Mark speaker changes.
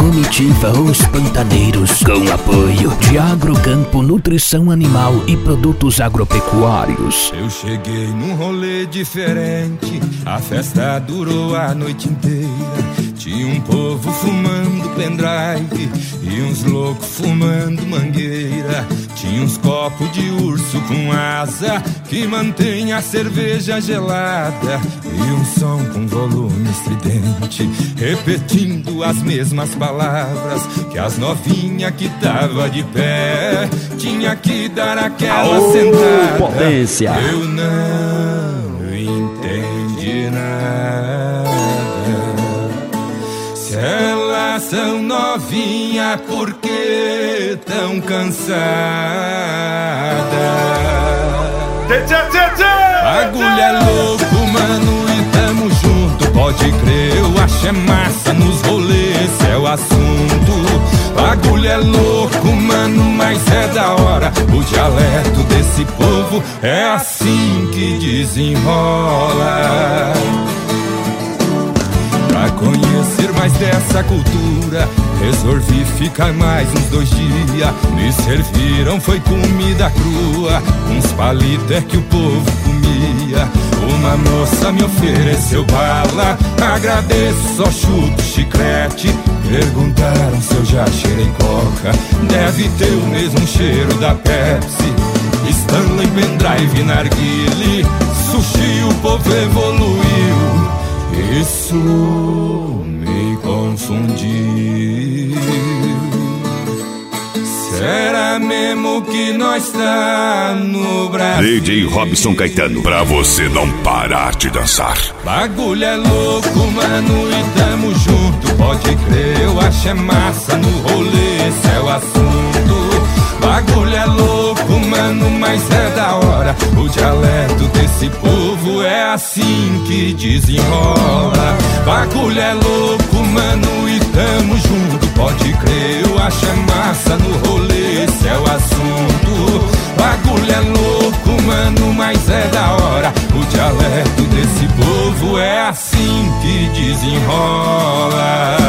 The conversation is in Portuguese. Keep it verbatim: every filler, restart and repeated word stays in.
Speaker 1: Comitiva Os Pantaneiros, com apoio de Agrocampo, Nutrição Animal e Produtos Agropecuários.
Speaker 2: Eu cheguei num rolê diferente, a festa durou a noite inteira. Tinha um povo fumando pendrive e uns loucos fumando mangueira. Tinha uns copos de urso com asa que mantém a cerveja gelada, e um som com volume estridente repetindo as mesmas palavras que as novinhas que tava de pé tinha que dar aquela Aô, sentada.
Speaker 3: Potência.
Speaker 2: Eu não entendi nada. Se elas são novinhas, por que tão cansadas? Bagulho é louco, mano, e tamo junto. Pode crer, eu acho é massa nos rolês, esse é o assunto. Bagulho é louco, mano, mas é da hora. O dialeto desse povo é assim que desenrola. Pra conhecer mais dessa cultura, resolvi ficar mais uns dois dias. Me serviram, foi comida crua, uns palitos é que o povo comia. Uma moça me ofereceu bala, agradeço, só chuto chiclete. Perguntaram se eu já cheirei coca, deve ter o mesmo cheiro da Pepsi. Stanley, pendrive, narguile, sushi, o povo evoluiu. Isso me confundiu. Será mesmo que nós tá no Brasil?
Speaker 4: D J Robson Caetano, pra você não parar de dançar.
Speaker 2: Bagulho é louco, mano, e tamo junto. Pode crer, eu acho é massa no rolê, esse é o assunto. Bagulho é louco, mano, mas é da hora. O dialeto desse povo é assim que desenrola. Bagulho é louco, mano, e tamo junto. Pode crer, eu acho é massa no rolê, esse é o assunto. Bagulho é louco, mano, mas é da hora. O dialeto desse povo é assim que desenrola.